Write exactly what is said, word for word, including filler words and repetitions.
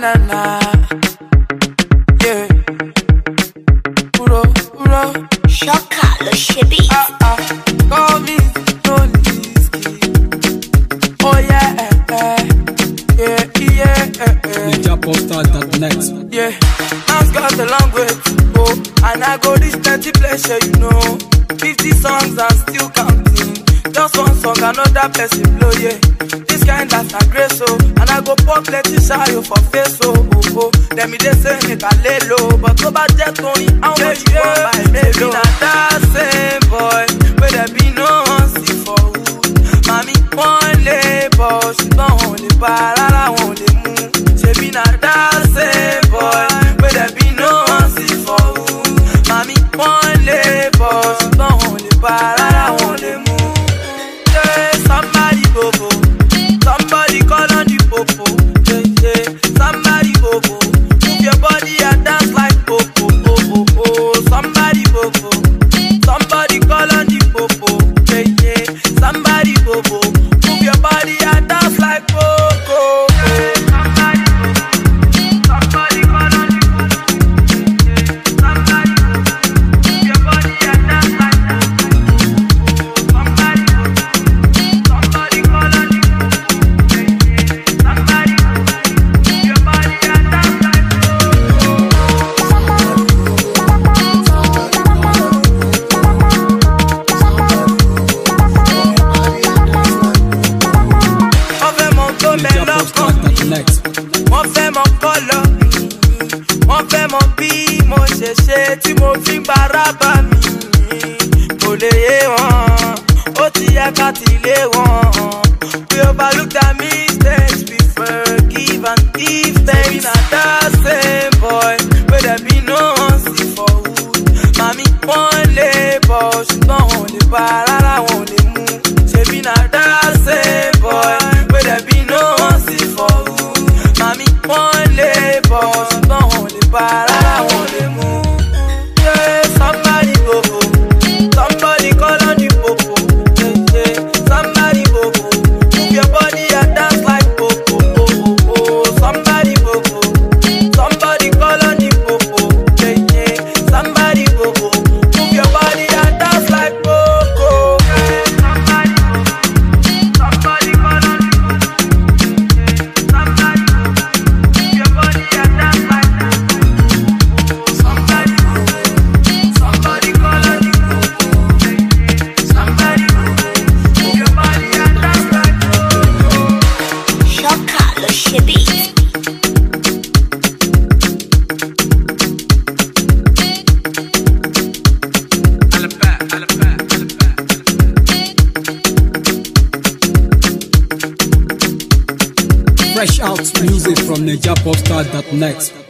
na na. Yeah. Uro, uro. Shaka lo shebi. Ah ah. Call me no Lizzy. Oh yeah, eh, eh. Yeah, yeah, eh, eh. Ninja Postal dot net. Yeah. Man's got a long way to go, and I go this plenty pleasure, you know. Fifty songs and still counting. Just one song, another person blow, yeah. This kind that's not grace, oh. And I go pop plenty shayo for face, oh, oh, oh. Then me they say make I lay low, but go back jet only how much you want my baby. Not that same boy, where there be no one see for wood. Mommy one labor, she don't hold it, but I won't let move. She be not that same boy, where there be no one see for wood. Mommy one labor, she don't hold it, but I won't let move. Somebody bobo, somebody call on the popo. Yeah, yeah. Somebody bobo, move your body and dance like popo. Oh, oh, oh. Somebody bobo, somebody call on the popo. Yeah, yeah. Somebody bobo, move your body and dance like popo. Yeah. Somebody bobo, somebody call on the popo. Yeah. Somebody bobo, move your body and dance like popo. Somebody bobo. Somebody call on you, somebody move your body and dance like Wọ́n fẹ́ mọ tó mẹ́lọ́kàn mi, wọ́n fẹ́ mọ kọ́lọ̀ mi, wọ́n fẹ́ mọ bí mo ṣe ṣe tí mo fi ń gbárábà mi. Kò lè yé wọn, ó ti yẹ ká ti lé wọn. We overlook our mistakes, we forgive and give thanks. We not that same boy, where there be no one see for wood. Mommy one labor, she don't hold it, but I won't let move. She be not that same boy, where there be no one see for wood. Mommy one labor, she don't hold it, but I won't let move. Yeah, somebody go, somebody call on the popo. Yeah, yeah, somebody bobo, move your body and dance like popo. Oh, oh, oh. Somebody bobo, somebody call on the popo. Yeah, yeah, somebody bobo, move your body and dance like popo. Yeah, somebody bobo, somebody call on the popo. Yeah, somebody bobo, move your body and dance like popo. Somebody bobo, somebody call on the popo. Yeah, somebody bobo, move your body and dance like popo. Shaka lo shebi. Fresh out music from Ninja Postal dot net.